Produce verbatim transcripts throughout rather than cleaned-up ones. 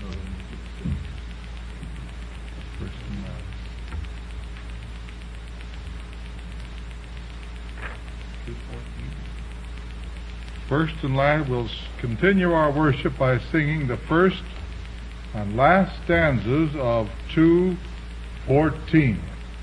First and last, we'll continue our worship by singing the first and last stanzas of two fourteen.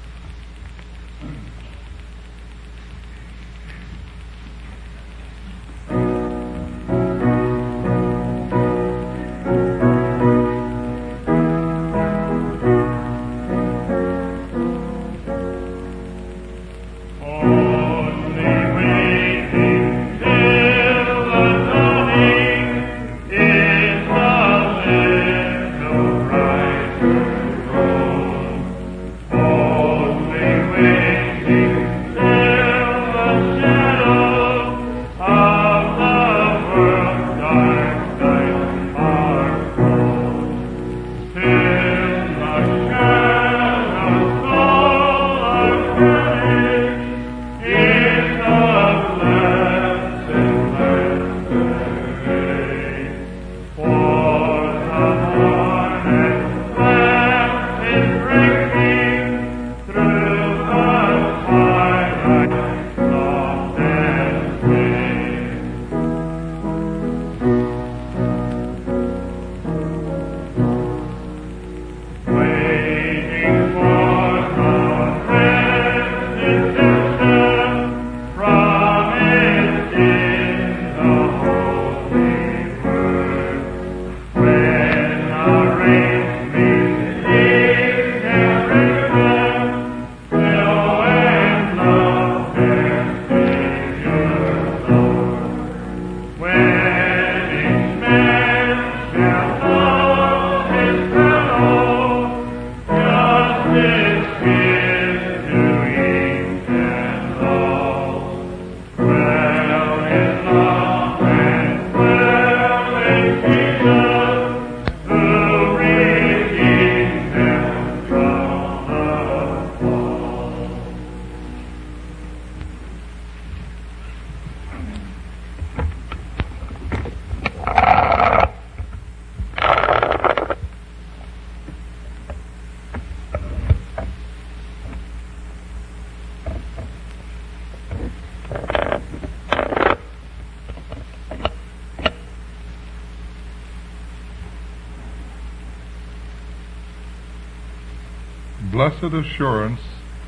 Blessed assurance,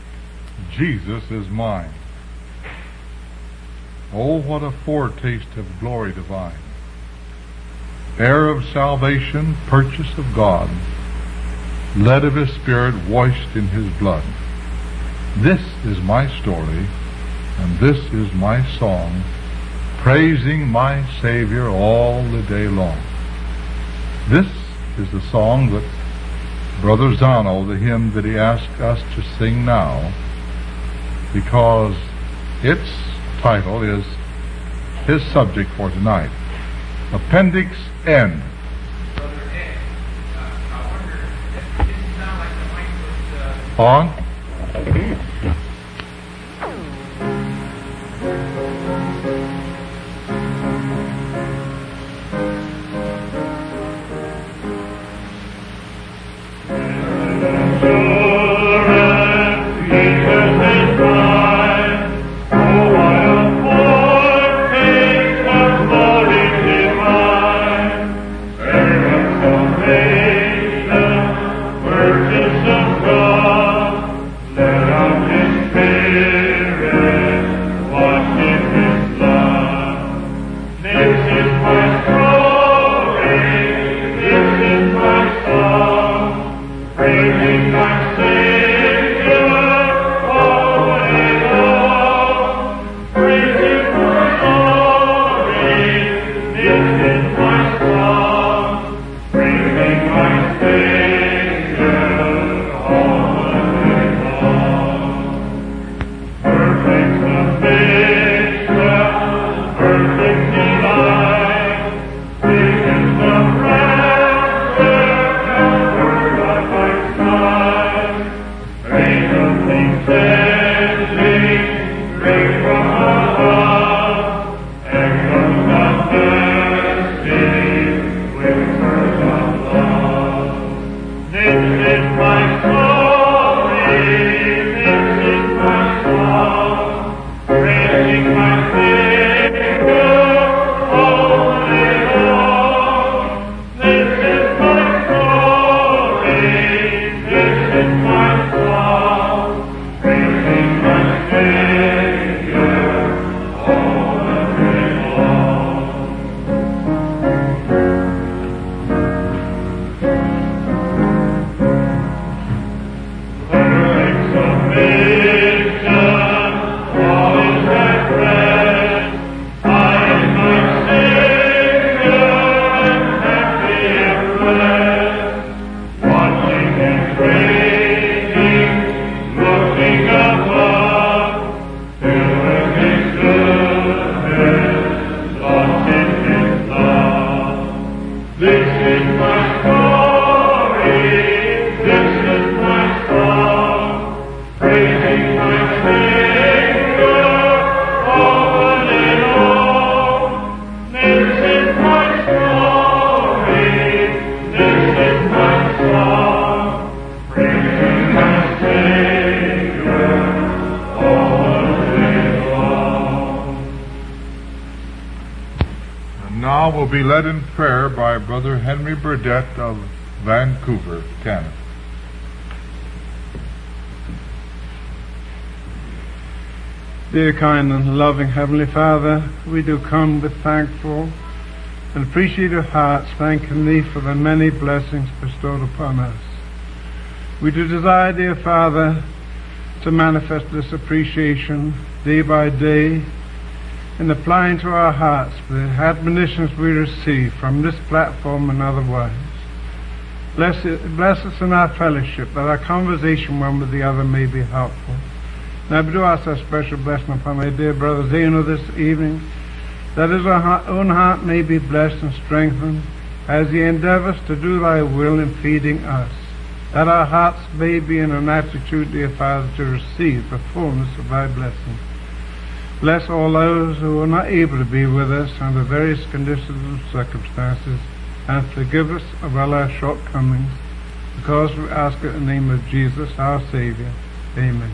Jesus is mine. Oh, what a foretaste of glory divine. Heir of salvation, purchase of God, led of His Spirit, washed in His blood. This is my story, and this is my song, praising my Savior all the day long. This is the song that Brother Zano, the hymn that he asked us to sing now, because its title is his subject for tonight. Appendix N. Brother Ed, uh, I wonder, it didn't sound like the mic was... Uh... On? Praising my now will be led in prayer by Brother Henry Burdett of Vancouver, Canada. Dear, kind, and loving Heavenly Father, we do come with thankful and appreciative hearts, thanking Thee for the many blessings bestowed upon us. We do desire, dear Father, to manifest this appreciation day by day in applying to our hearts the admonitions we receive from this platform and otherwise. Bless, it, bless us in our fellowship, that our conversation one with the other may be helpful. Now we do ask a special blessing upon my dear brother Zeno this evening, that his own heart may be blessed and strengthened as he endeavors to do Thy will in feeding us, that our hearts may be in an attitude, dear Father, to receive the fullness of Thy blessing. Bless all those who are not able to be with us under various conditions and circumstances, and forgive us of all our shortcomings, because we ask it in the name of Jesus, our Savior. Amen.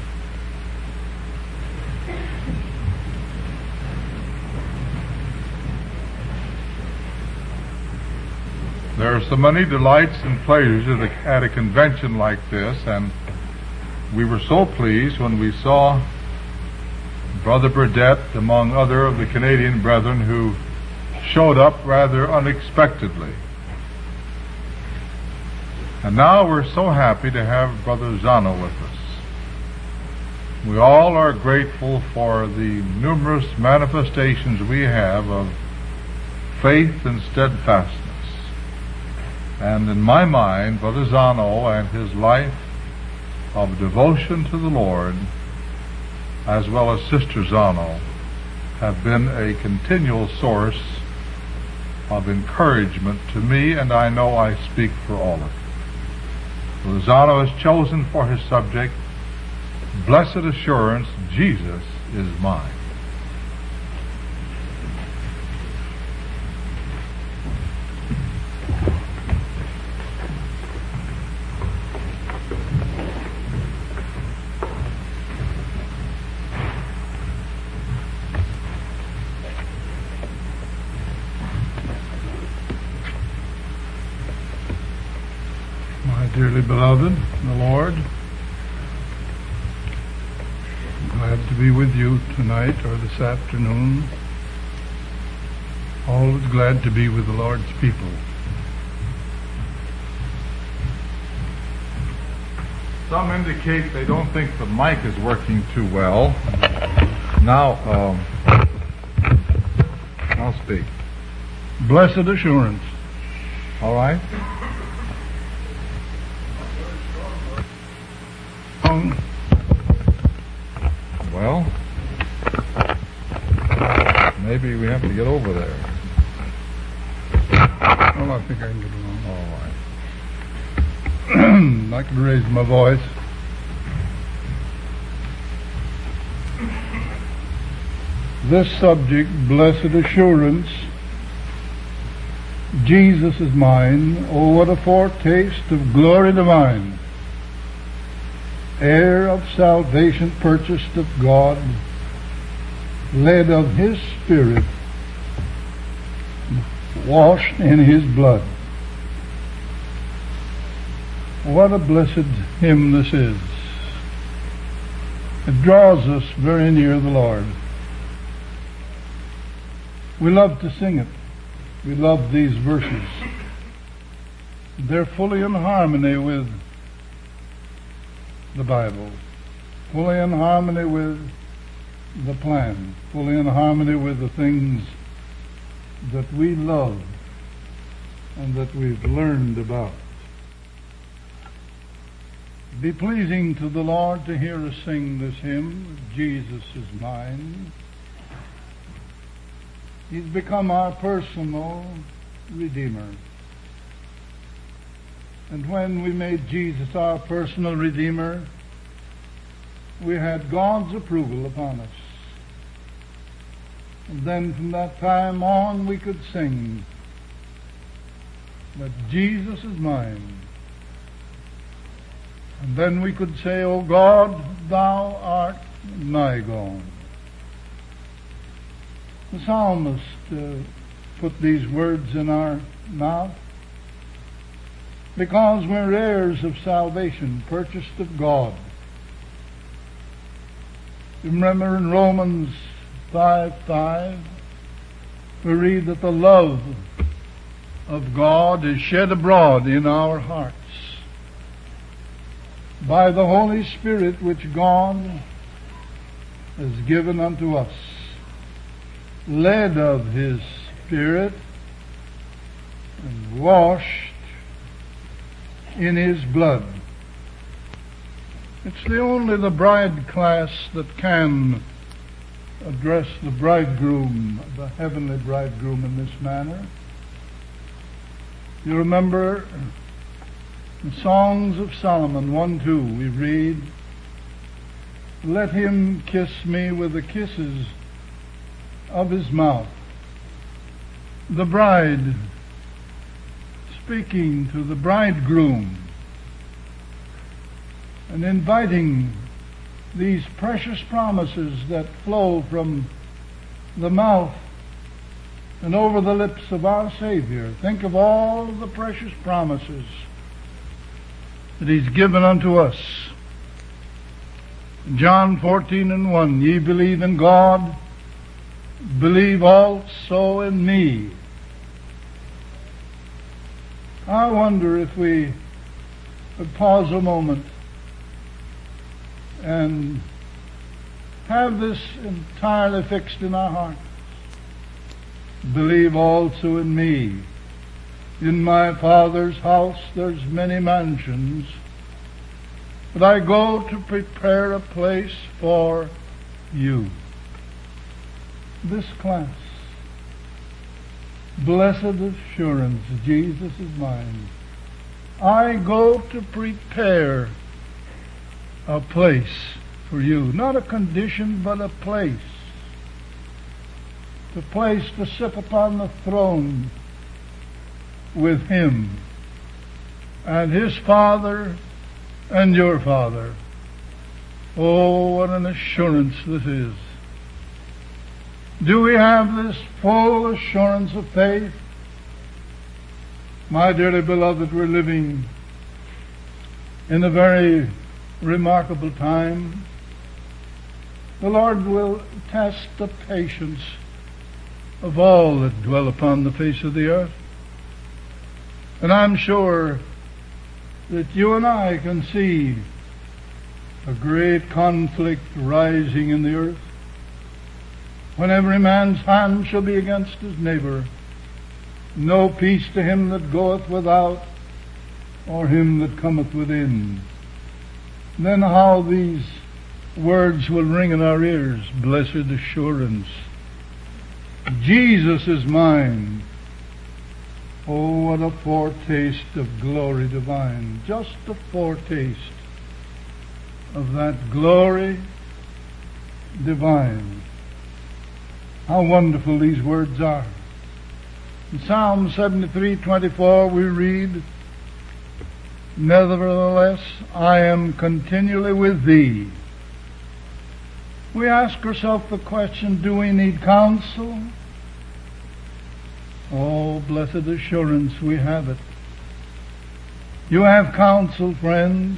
There are so many delights and pleasures at a, at a convention like this, and we were so pleased when we saw Brother Burdett, among other of the Canadian brethren, who showed up rather unexpectedly. And now we're so happy to have Brother Zano with us. We all are grateful for the numerous manifestations we have of faith and steadfastness. And in my mind, Brother Zano and his life of devotion to the Lord, as well as Sister Zano, have been a continual source of encouragement to me, and I know I speak for all of you. Brother Zano has chosen for his subject, Blessed Assurance, Jesus is Mine. Dearly beloved in the Lord, I'm glad to be with you tonight or this afternoon. Always glad to be with the Lord's people. Some indicate they don't think the mic is working too well. Now, um, I'll speak. Blessed Assurance. All right? Well, maybe we have to get over there. Well, I think I can get along. All right. I can raise my voice. This subject, Blessed Assurance, Jesus is mine. Oh, what a foretaste of glory divine. Heir of salvation, purchased of God, led of His Spirit, washed in His blood. What a blessed hymn this is. It draws us very near the Lord. We love to sing it. We love these verses. They're fully in harmony with the Bible, fully in harmony with the plan, fully in harmony with the things that we love and that we've learned about. Be pleasing to the Lord to hear us sing this hymn, Jesus is Mine. He's become our personal Redeemer. And when we made Jesus our personal Redeemer, we had God's approval upon us. And then from that time on we could sing that Jesus is mine. And then we could say, O God, Thou art nigh gone. The psalmist uh, put these words in our mouth? Because we're heirs of salvation, purchased of God. You remember in Romans five five, we read that the love of God is shed abroad in our hearts by the Holy Spirit which God has given unto us, led of His Spirit and washed in His blood. It's the only the bride class that can address the bridegroom, the heavenly bridegroom, in this manner. You remember in Songs of Solomon one two we read, "Let him kiss me with the kisses of his mouth." The bride speaking to the bridegroom and inviting these precious promises that flow from the mouth and over the lips of our Savior. Think of all the precious promises that He's given unto us. John fourteen and one, "Ye believe in God, believe also in me." I wonder if we would pause a moment and have this entirely fixed in our hearts. Believe also in me. In my Father's house there's many mansions, but I go to prepare a place for you. This class, blessed assurance, Jesus is mine. I go to prepare a place for you. Not a condition, but a place. The place to sit upon the throne with Him and His Father and your Father. Oh, what an assurance this is. Do we have this full assurance of faith? My dearly beloved, we're living in a very remarkable time. The Lord will test the patience of all that dwell upon the face of the earth. And I'm sure that you and I can see a great conflict rising in the earth, when every man's hand shall be against his neighbor. No peace to him that goeth without, or him that cometh within. Then how these words will ring in our ears. Blessed assurance, Jesus is mine. Oh, what a foretaste of glory divine. Just a foretaste of that glory divine. How wonderful these words are. In Psalm seventy-three twenty-four we read, "Nevertheless, I am continually with thee." We ask ourselves the question, do we need counsel? Oh, blessed assurance, we have it. You have counsel, friends.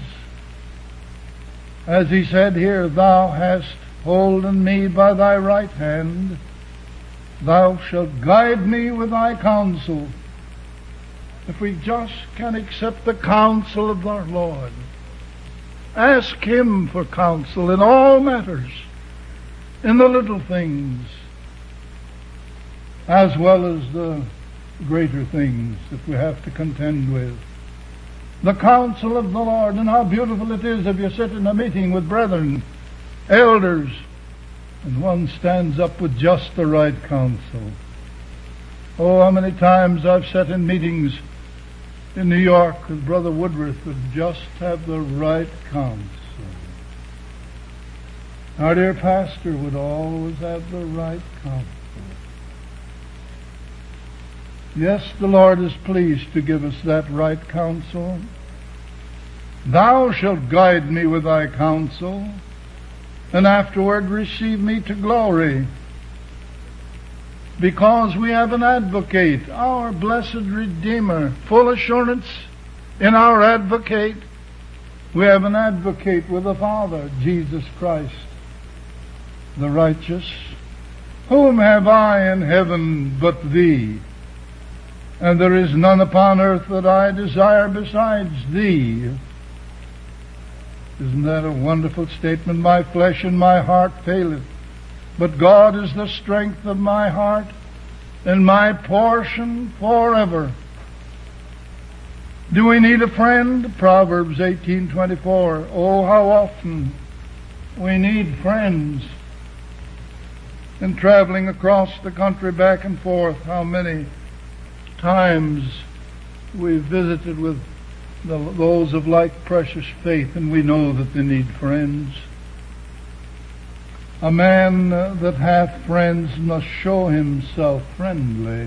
As He said here, "Thou hast holden me by thy right hand. Thou shalt guide me with thy counsel." If we just can accept the counsel of our Lord, ask Him for counsel in all matters, in the little things, as well as the greater things that we have to contend with. The counsel of the Lord, and how beautiful it is if you sit in a meeting with brethren, elders, and one stands up with just the right counsel. Oh, how many times I've sat in meetings in New York with Brother Woodworth that just have the right counsel. Our dear pastor would always have the right counsel. Yes, the Lord is pleased to give us that right counsel. "Thou shalt guide me with thy counsel, and afterward receive me to glory." because we have an advocate, our blessed Redeemer, full assurance in our advocate. We have an advocate with the Father, Jesus Christ, the righteous. Whom have I in heaven but thee? And there is none upon earth that I desire besides thee. Isn't that a wonderful statement? My flesh and my heart faileth, but God is the strength of my heart and my portion forever. Do we need a friend? Proverbs eighteen twenty-four. Oh, how often we need friends. In traveling across the country back and forth, how many times we've visited with the, those of like precious faith, and we know that they need friends. A man uh, that hath friends must show himself friendly.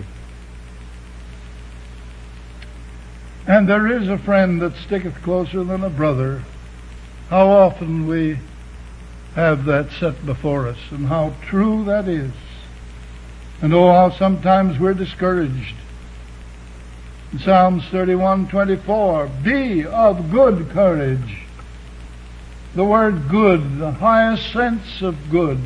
And there is a friend that sticketh closer than a brother. How often we have that set before us, and how true that is. And oh, how sometimes we're discouraged. In Psalms thirty-one twenty-four, be of good courage. The word good, the highest sense of good.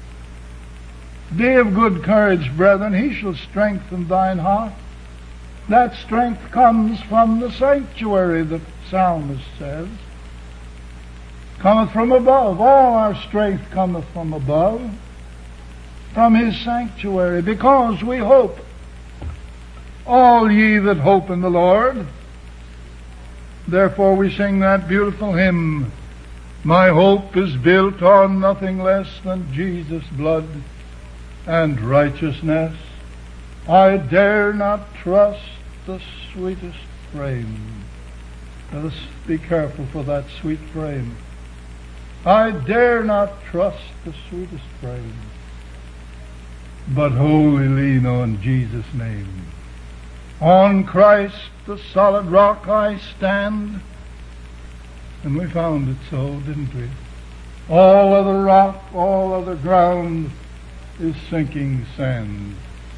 Be of good courage, brethren, he shall strengthen thine heart. That strength comes from the sanctuary, the psalmist says. Cometh from above. All our strength cometh from above, from his sanctuary, because we hope. All ye that hope in the Lord. Therefore we sing that beautiful hymn, my hope is built on nothing less than Jesus' blood and righteousness. I dare not trust the sweetest frame. Let us be careful for that sweet frame. I dare not trust the sweetest frame, but wholly lean on Jesus' name. On Christ, the solid rock, I stand. And we found it so, didn't we? All other rock, all other ground is sinking sand.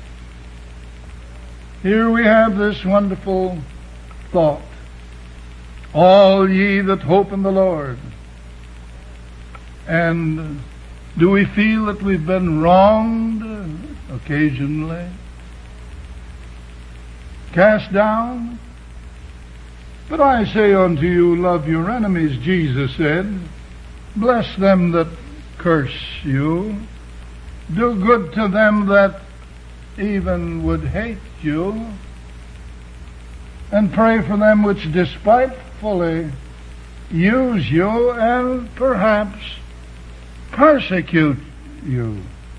Here we have this wonderful thought. All ye that hope in the Lord. And do we feel that we've been wronged occasionally? Cast down? But I say unto you, love your enemies, Jesus said. Bless them that curse you. Do good to them that even would hate you. And pray for them which despitefully use you and perhaps persecute you.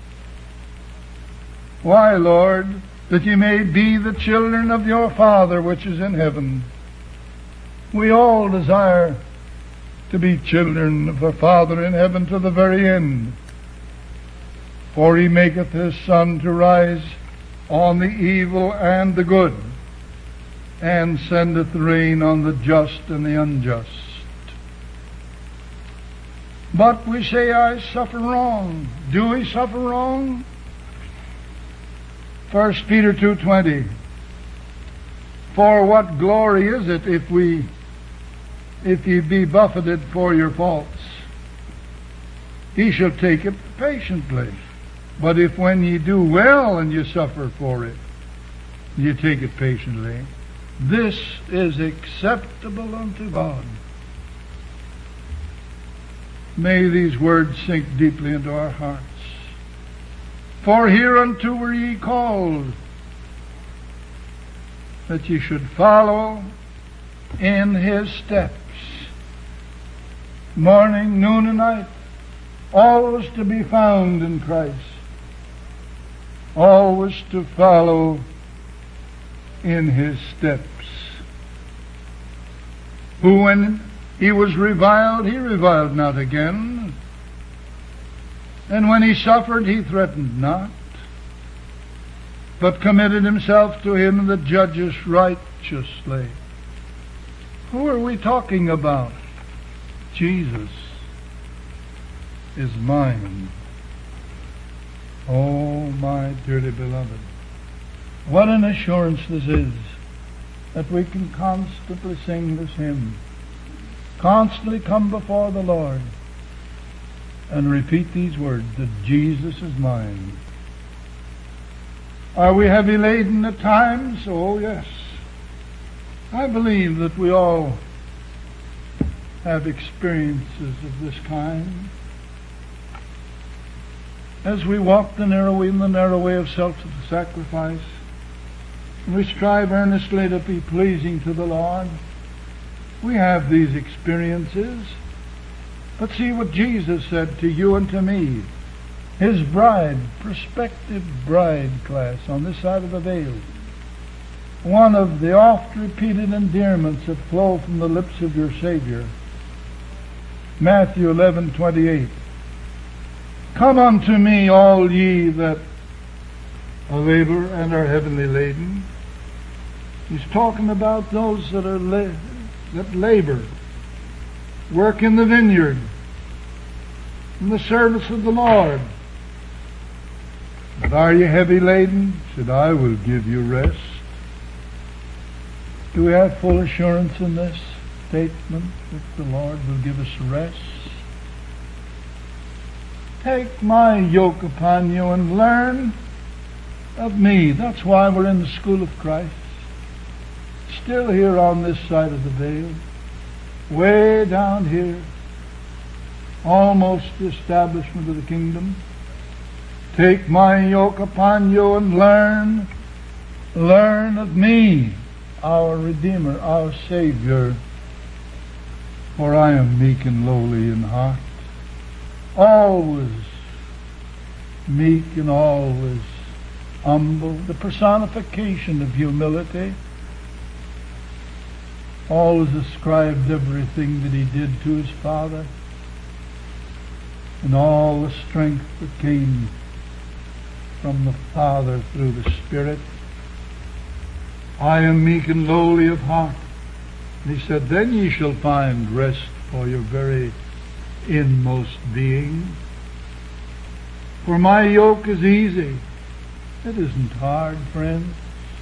Why, Lord? That ye may be the children of your Father which is in heaven. We all desire to be children of our Father in heaven to the very end. For he maketh his sun to rise on the evil and the good, and sendeth rain on the just and the unjust. But we say, I suffer wrong. Do we suffer wrong? First Peter two twenty. For what glory is it if we if ye be buffeted for your faults? He shall take it patiently. But if when ye do well and ye suffer for it, ye take it patiently, this is acceptable unto God. May these words sink deeply into our hearts. For hereunto were ye called, that ye should follow in his steps, morning, noon, and night, always to be found in Christ, always to follow in his steps. Who, when he was reviled, he reviled not again. And when he suffered, he threatened not, but committed himself to him that judges righteously. Who are we talking about? Jesus is mine. Oh, my dearly beloved, what an assurance this is, that we can constantly sing this hymn, constantly come before the Lord and repeat these words, that Jesus is mine. Are we heavy laden at times? Oh, yes. I believe that we all have experiences of this kind. As we walk the narrow way, in the narrow way of self-sacrifice, and we strive earnestly to be pleasing to the Lord, we have these experiences. But see what Jesus said to you and to me, His bride, prospective bride class on this side of the veil. One of the oft-repeated endearments that flow from the lips of your Savior. Matthew eleven twenty-eight. Come unto me, all ye that labor and are heavily laden. He's talking about those that are la- that labor, work in the vineyard, in the service of the Lord. But are you heavy laden? Said, I will give you rest. Do we have full assurance in this statement that the Lord will give us rest? Take my yoke upon you and learn of me. That's why we're in the school of Christ. Still here on this side of the veil. Way down here. Almost the establishment of the kingdom. Take my yoke upon you and learn. Learn of me, our Redeemer, our Savior. For I am meek and lowly in heart. Always meek and always humble. The personification of humility. Always ascribed everything that He did to His Father. And all the strength that came from the Father through the Spirit. I am meek and lowly of heart. And He said, then ye shall find rest for your very inmost being. For my yoke is easy. It isn't hard, friends.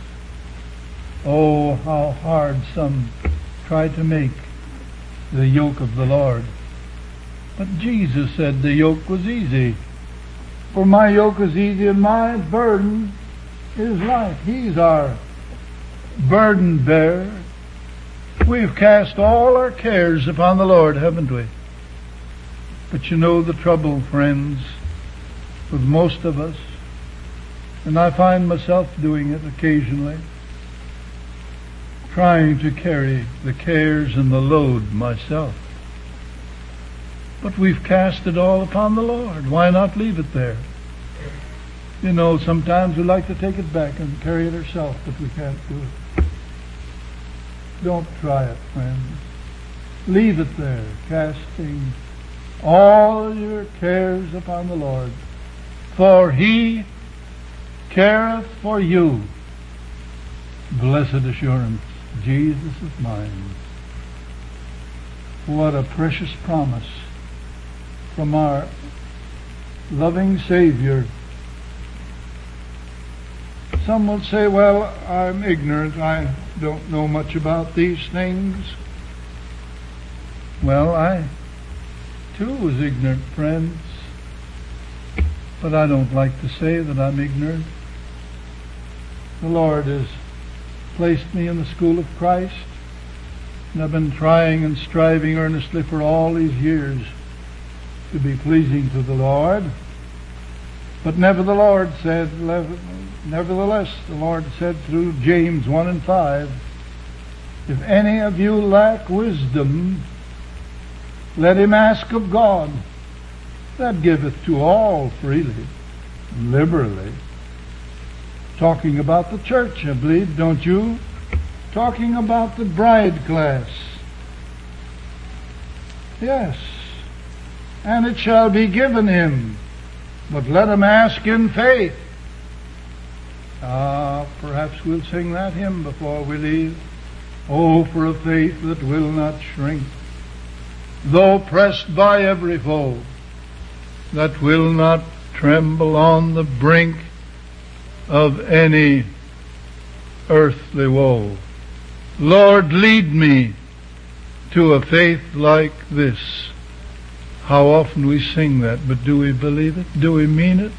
Oh, how hard some try to make the yoke of the Lord. But Jesus said the yoke was easy. For my yoke is easy and my burden is light. He's our burden bearer. We've cast all our cares upon the Lord, haven't we? But you know the trouble, friends, with most of us, and I find myself doing it occasionally, trying to carry the cares and the load myself. But we've cast it all upon the Lord. Why not leave it there? You know, sometimes we like to take it back and carry it ourselves, but we can't do it. Don't try it, friends. Leave it there, casting all your cares upon the Lord. For He careth for you. Blessed assurance, Jesus is mine. What a precious promise from our loving Savior. Some will say, well, I'm ignorant. I don't know much about these things. Well, I too was ignorant, friends. But I don't like to say that I'm ignorant. The Lord has placed me in the school of Christ, and I've been trying and striving earnestly for all these years to be pleasing to the Lord. But never the Lord said, nevertheless, the Lord said through James one and five, if any of you lack wisdom, let him ask of God, that giveth to all freely, liberally. Talking about the church, I believe, don't you? Talking about the bride class. Yes. And it shall be given him, but let him ask in faith. Ah, perhaps we'll sing that hymn before we leave. Oh, for a faith that will not shrink, though pressed by every foe, that will not tremble on the brink of any earthly woe. Lord, lead me to a faith like this. How often we sing that, but do we believe it? Do we mean it?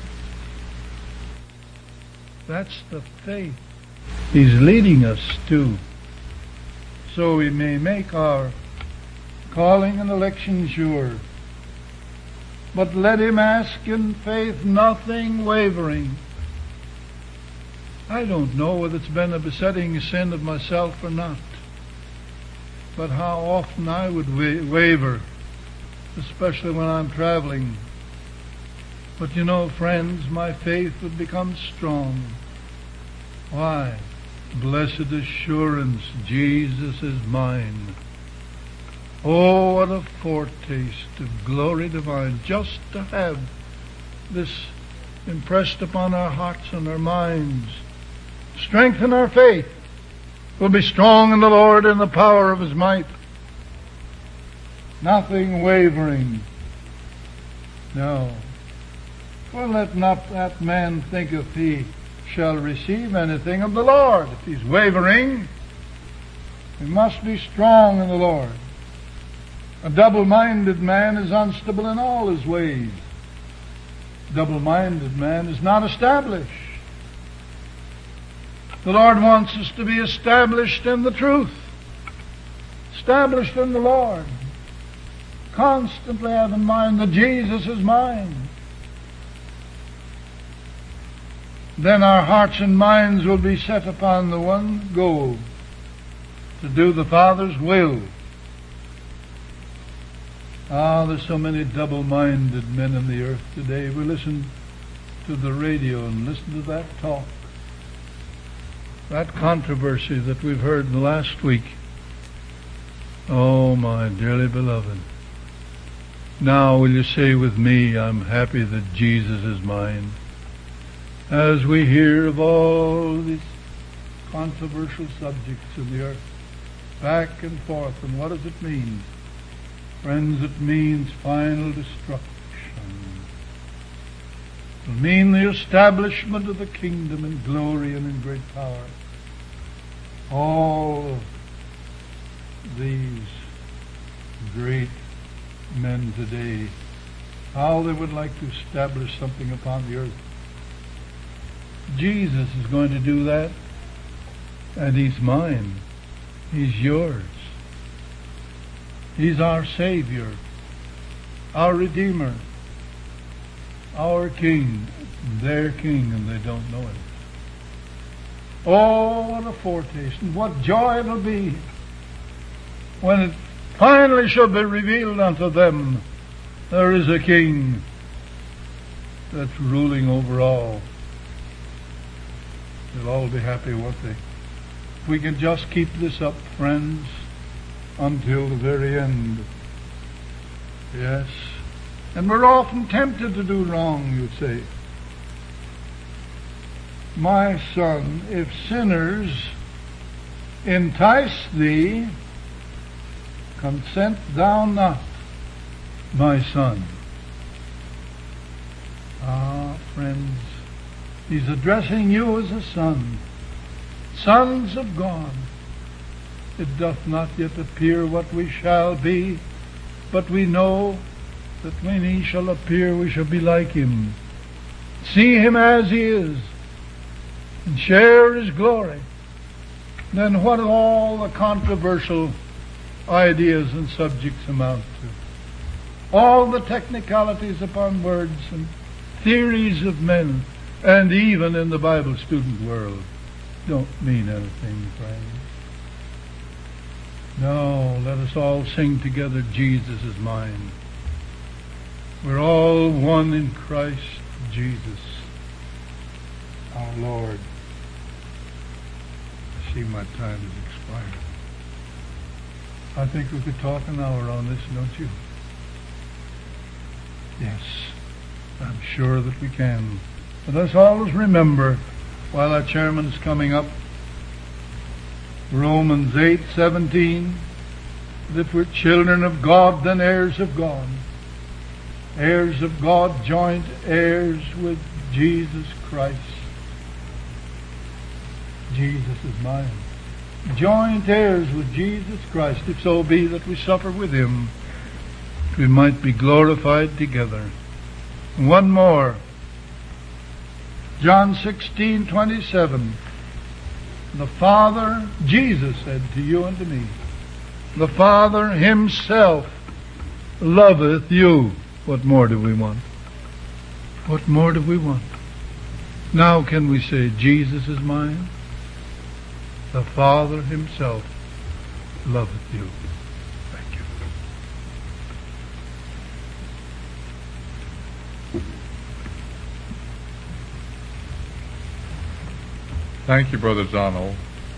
That's the faith He's leading us to, so we may make our calling and election sure. But let him ask in faith, nothing wavering. I don't know whether it's been a besetting sin of myself or not, but how often I would wa- waver, especially when I'm traveling. But you know, friends, my faith would become strong. Why? Blessed assurance, Jesus is mine. Oh, what a foretaste of glory divine, just to have this impressed upon our hearts and our minds. Strengthen our faith. We'll be strong in the Lord and the power of His might. Nothing wavering. No. Well, let not that man think if he shall receive anything of the Lord. If he's wavering, he must be strong in the Lord. A double-minded man is unstable in all his ways. A double-minded man is not established. The Lord wants us to be established in the truth, established in the Lord. Constantly have in mind that Jesus is mine. Then our hearts and minds will be set upon the one goal, to do the Father's will. Ah, there's so many double-minded men in the earth today. We listen to the radio and listen to that talk, that controversy that we've heard in the last week. Oh, my dearly beloved. Now will you say with me, I'm happy that Jesus is mine. As we hear of all these controversial subjects in the earth, back and forth, and what does it mean? Friends, it means final destruction. It will mean the establishment of the kingdom in glory and in great power. All these great men today, how they would like to establish something upon the earth. Jesus is going to do that, and He's mine. He's yours. He's our Savior, our Redeemer, our King, their King, and they don't know it. Oh, what a foretaste, and what joy it will be when it finally shall be revealed unto them there is a King that's ruling over all. They'll all be happy, won't they? If we can just keep this up, friends, until the very end. Yes. And we're often tempted to do wrong, you say. My son, if sinners entice thee, consent thou not, my son. Ah, friends, He's addressing you as a son. Sons of God. It doth not yet appear what we shall be, but we know that when He shall appear, we shall be like Him. See Him as He is, and share His glory. Then what do all the controversial ideas and subjects amount to? All the technicalities upon words and theories of men, and even in the Bible student world, don't mean anything, friends. No, let us all sing together, Jesus is mine. We're all one in Christ Jesus, our Lord. I see my time has expired. I think we could talk an hour on this, don't you? Yes, I'm sure that we can. But let's always remember, while our chairman is coming up, Romans eight seventeen, that we're children of God, then heirs of God. heirs of God, joint heirs with Jesus Christ. Jesus is mine. Joint heirs with Jesus Christ, if so be that we suffer with him, we might be glorified together. One more. John sixteen twenty-seven. The Father, Jesus said to you and to me, the Father himself loveth you. What more do we want? What more do we want? Now can we say, Jesus is mine? The Father himself loveth you. Thank you. Thank you, Brother Donald.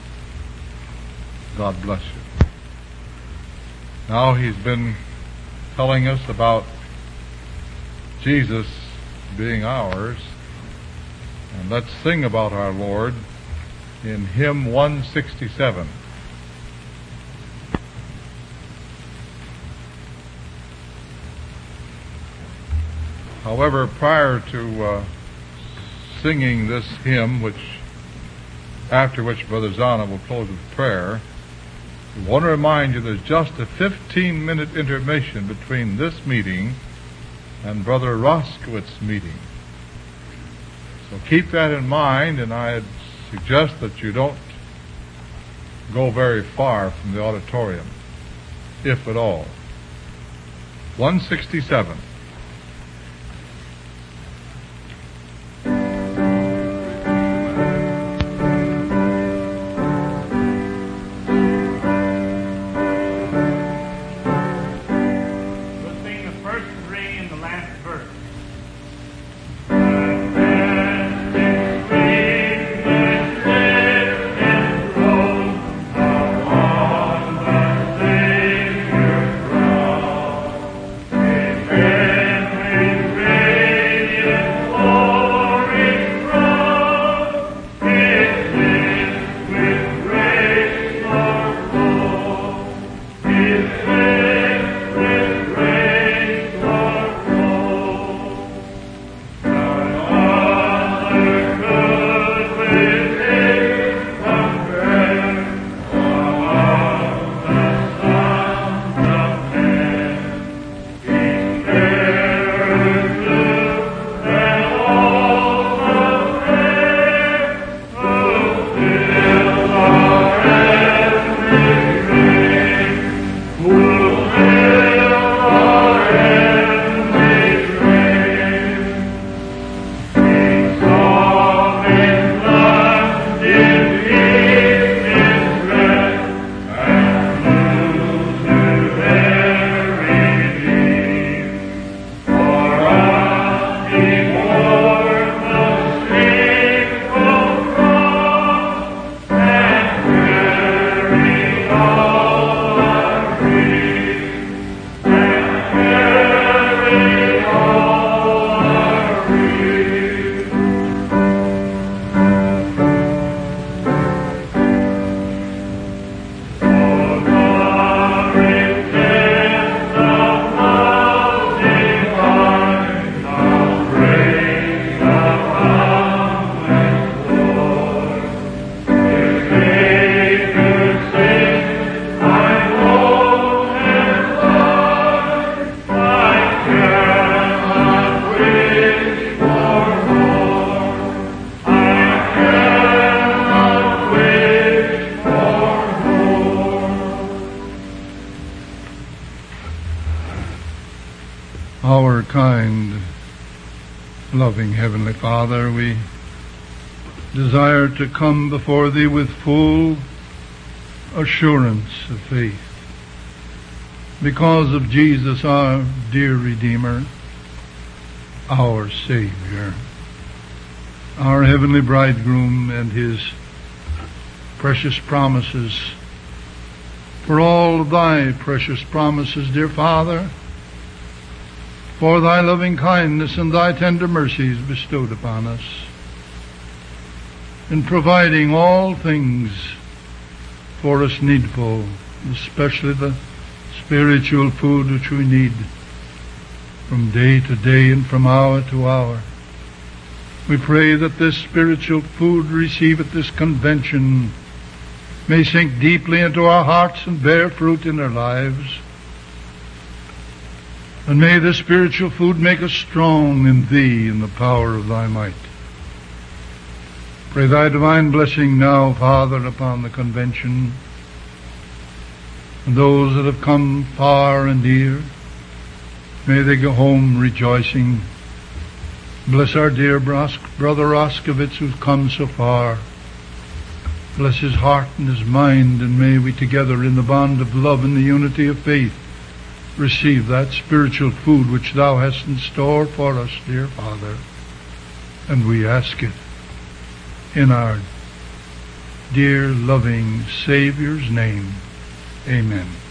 God bless you. Now he's been telling us about Jesus being ours. And let's sing about our Lord in hymn one sixty-seven. However, prior to uh, singing this hymn, which after which Brother Zana will close with prayer, I want to remind you there's just a fifteen minute intermission between this meeting and Brother Roskowitz's meeting. So keep that in mind, and I'd suggest that you don't go very far from the auditorium, if at all. one sixty-seven. Our kind, loving Heavenly Father, we desire to come before Thee with full assurance of faith because of Jesus, our dear Redeemer, our Savior, our Heavenly Bridegroom, and His precious promises. For all of Thy precious promises, dear Father, for Thy loving kindness and Thy tender mercies bestowed upon us, in providing all things for us needful, especially the spiritual food which we need from day to day and from hour to hour. We pray that this spiritual food received at this convention may sink deeply into our hearts and bear fruit in our lives. And may this spiritual food make us strong in Thee in the power of Thy might. Pray Thy divine blessing now, Father, upon the convention and those that have come far and near. May they go home rejoicing. Bless our dear Brother Roskovitz, who's come so far. Bless his heart and his mind, and may we together in the bond of love and the unity of faith receive that spiritual food which Thou hast in store for us, dear Father. And we ask it in our dear, loving Savior's name. Amen.